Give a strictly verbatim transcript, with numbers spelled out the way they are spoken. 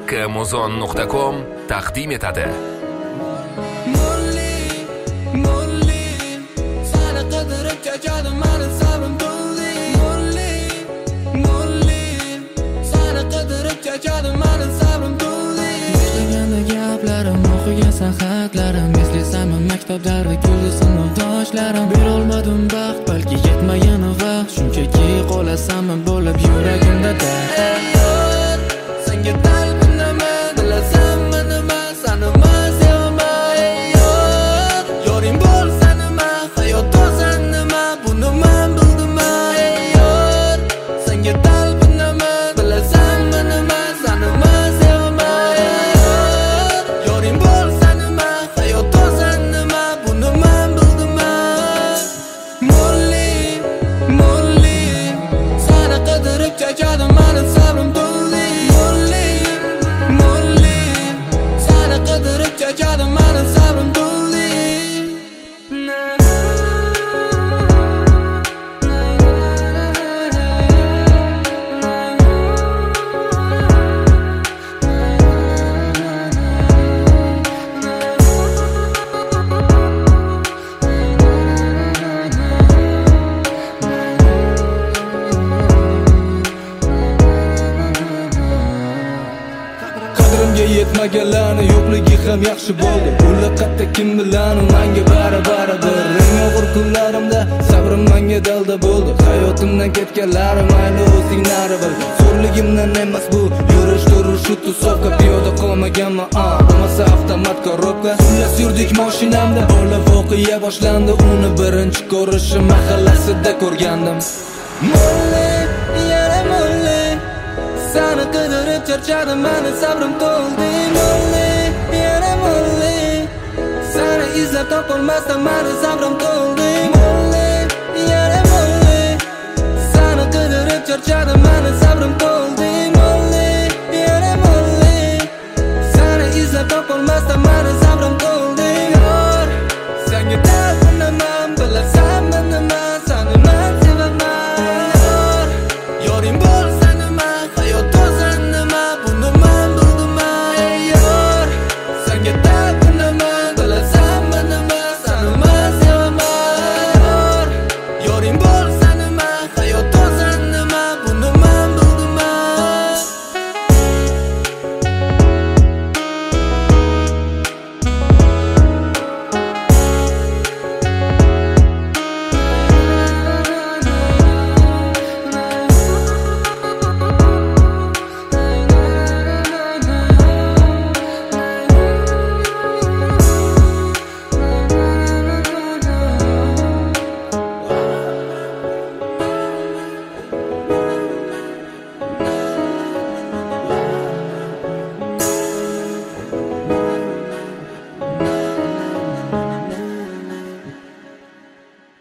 kmuzon nuqta com taqdim etadi. Molly, Molly, seni qidirib charchadim, meni sabrim to'ldi. Molly, Molly, seni qidirib charchadim, meni sabrim to'ldi. Ishlaganda gaplarim, o'qigan xatlarim, eslaysanmi maktablarda kuldi sinfdoshlarim. Berolmadim baxt, balki yetmagan vaqt, shunchaki qolasanmi bo'lib yuragimda dard. Senga talpinaman, bilasanmi nima, sanima sevmay. Yoring bo'lsan nima, hayot to'san nima, buni men bildim. Senga talpinaman, bilasanmi nima, sanima sevmay. Yoring bo'lsan nima, hayot to'san nima, buni men bildim. Molly, Molly, seni qidirib charchadim, meni sabrim to'ldi. Molly, Molly, seni qidirib charchadim, meni sabrim to'ldi. Qadrimga yetmaganlarni yo'qligi ham yaxshi bo'ldi. Ular qatta kim bilan menga barabar bir. Eng og'ir kunlarimda sabrim menga dalda bo'ldi. Hayotimdan ketganlar mayli o'zinglar bil. Zo'rligimdan emas bu, yurish turish shu tusovka, piyoda qolmaganman, a, bo'lmasa avtomat korobka. Xullas yurdik mashinamda, bola voqea boshlandi. Uni birinchi ko'rishim mahallasida ko'rgandim. Molly, yana Molly, seni qidirib charchadim, meni sabrim to'ldi. Molly, yana Molly, seni izlab topolmasdan meni sabrim to'ldi. Molly, yana Molly, seni qidirib charchadim, meni sabrim to'ldi.